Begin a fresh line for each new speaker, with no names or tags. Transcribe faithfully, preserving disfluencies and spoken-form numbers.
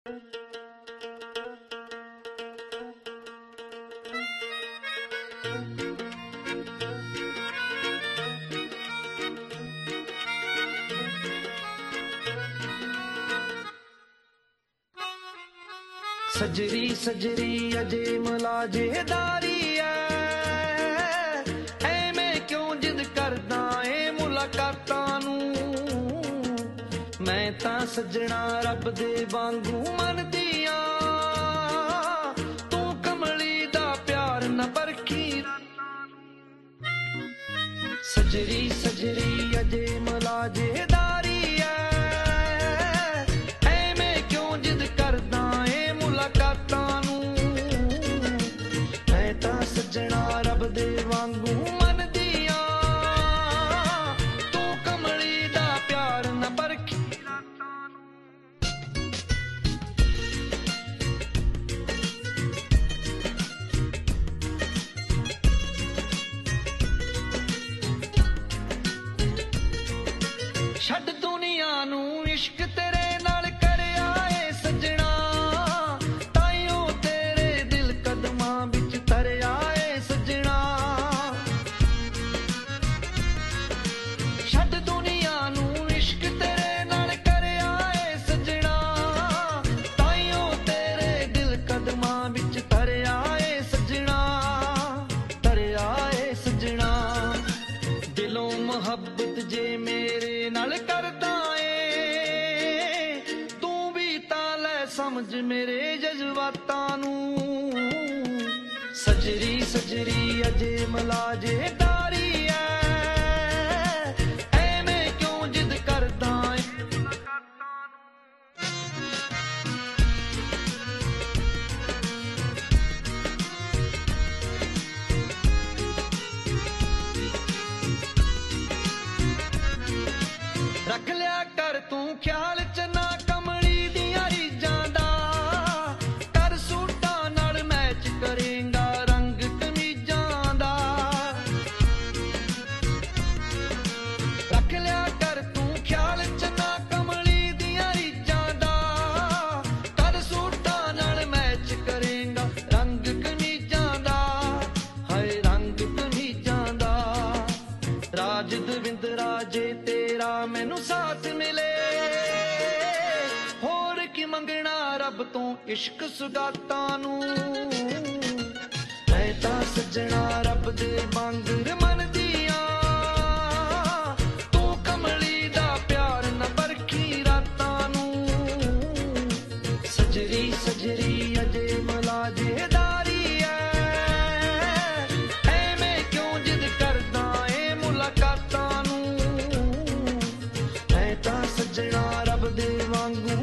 सजरी सजरी अजे मलाजेदारी ऐ ऐवें क्यों जिद करदा ए मुलाकातां नूं। मैं तां सजना रब दे वांगू मनदियां, तू कमली दा प्यार न परखी। सजरी सजरी अजे मलाजेदारी सजना रब दे वांगू मनदियां, तू कमली दा प्यार न परखी। छड्ड दुनिया नू इश्क तेरे नाल करया ए सजना, ताइयों तेरे दिल कदमां विच तरया। छड्ड दुनिया नू इश्क तेरे नाल करया ए सजना, ताइयों तेरे दिल कदमां विच तरया ए सजना, तरया ए सजना। दिलों मुहब्बत जे मेरे नाल करदा ए, तू भी तां लै समझ मेरे जज्बातां नू। सजरी सजरी अजे मलाजेदारी रख लिया कर तू ख्याल च ना कमली दियां रीझां दा, कर सूटां नाल मैच करेंगा रंग कमीजां दा। रख लिया कर तू ख्याल च ना कमली दियां रीझां दा, कर सूटां नाल मैच करेंगा रंग कमीजां दा, हाय रंग कमीजां दा। राज दविंदरा जे तेरा मैनू साथ मिले, होर की मंगना रब तो इश्क सुगातां नू। मैं तां सजना रब दे वांगर मनदियां, तू कमली दा प्यार न परखी रातां नू। सजरी सजरी अजे मलाजेदारी ऐ ऐवें क्यों जिद करदा ए मुलाकातां नू। मैं तां सजना रब दे वांगू